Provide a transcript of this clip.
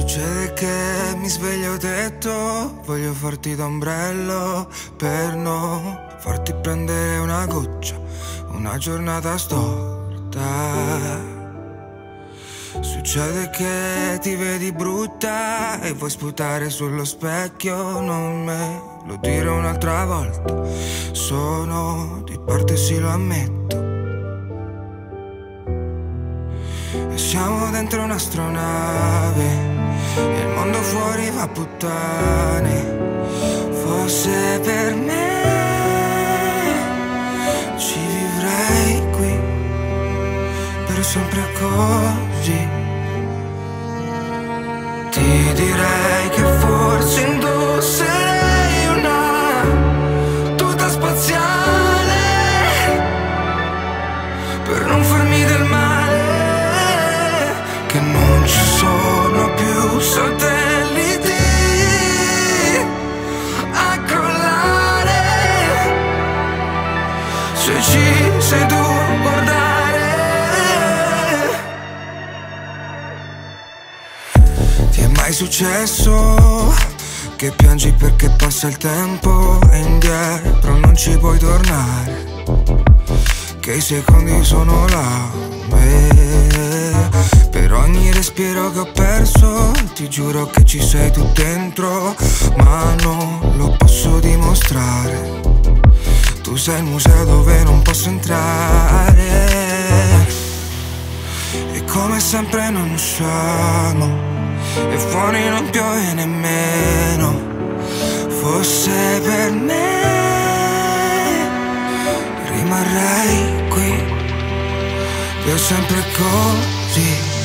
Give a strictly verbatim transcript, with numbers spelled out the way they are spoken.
Succede che mi sveglio tetto, voglio farti d'ombrello per non farti prendere una goccia, una giornata storta. Succede che ti vedi brutta e vuoi sputare sullo specchio, non me lo dire un'altra volta, sono di parte sì lo ammetto. E siamo dentro un'astronave e il mondo fuori va a puttane. Fosse per me ci vivrei qui per sempre così. Ti direi che forse indosserei una tuta spaziale per non farmi del male, che non ci sono più satelliti a crollare se ci sei tu a guardare. Ti è mai successo che piangi perché passa il tempo e indietro non ci puoi tornare, che i secondi sono là e per ogni respiro che ho perso ti giuro che ci sei tu dentro, ma non lo posso dimostrare. Tu sei il museo dove non posso entrare e come sempre non usciamo e fuori non piove nemmeno. Fosse per me rimarrei qui per sempre così.